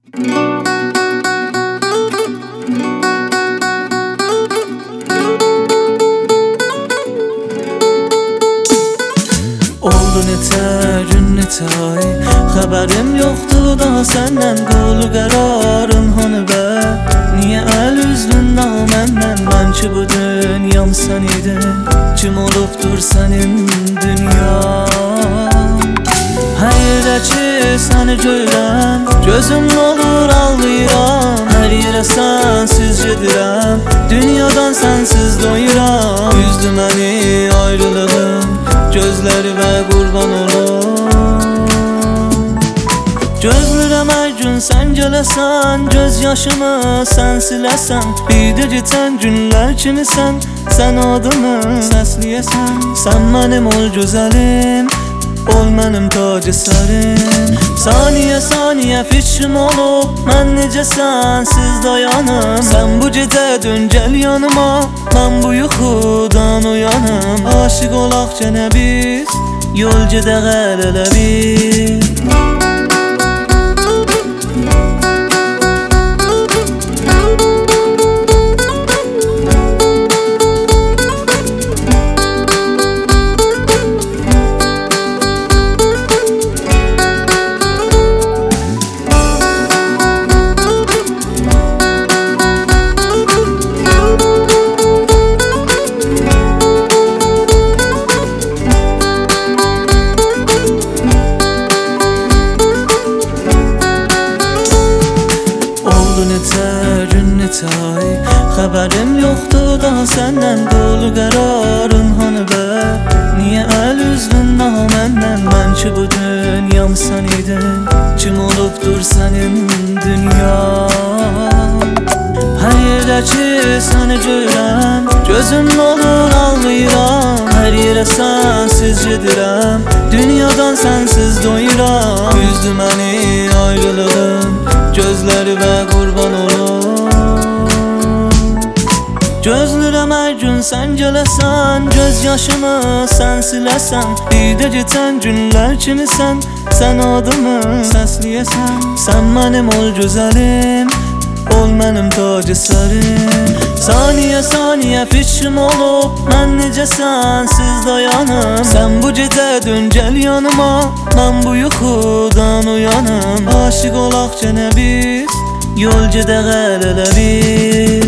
Oldu netə gün netə ay, xəbərim yoxdur da səndən. Qolu qərarın hanı bə, niyə əl üzdün da məndən? Mən ki bu dünyam sən idin, kim olubdur sənin dünya? Hər yerdə ki səni görürəm, gözüm olur ağlayıram. Hər yerə sənsiz gedirəm, dünyadan sənsiz doyuram. Üzdü məni ayrılığım, gözləri və qurban olum. Gözlürəm hər gün sən gələsən, göz yaşımı sən siləsən. Bir də geçən günlər kimisən, sən adımı səsləyəsən. Sən mənim ol gözəlim, ol mənim tac sərim. Saniyə saniyə fikrim olub, mən necə sənsiz dayanım. Sən bu gecə dön gəl yanıma, mən bu yuxudan uyanım. Aşıq olaq gənə biz, yol gedək əl-ələ biz. Oldu netə gün netə ay, xəbərim yoxdur da səndən. Qolu qərarın hanı bə, niyə əl üzdün da məndən? Mən ki bu dünyam sən idin, kim olubdur sənin dünya? Hər yerdə ki səni görürəm, gözüm olur ağlayıram. Hər yerə sənsiz gedirəm, dünyadan sənsiz doyuram. Üzdü məni ayrılığım, gözləri və qurban olum. Gözlürəm hər gün sən gələsən, göz yaşımı sən siləsən. Bir də geçən günlər kimisən, sən adımı səsləyəsən. Sən mənim ol gözəlim, ol mənim tac sərim. Saniyə saniyə fikrim olub, mən necə sənsiz dayanım. Sən bu gecə dön gəl yanıma, mən bu yuxudan uyanım. Aşıq olaq gənə biz, yol gedək əl-ələ biz.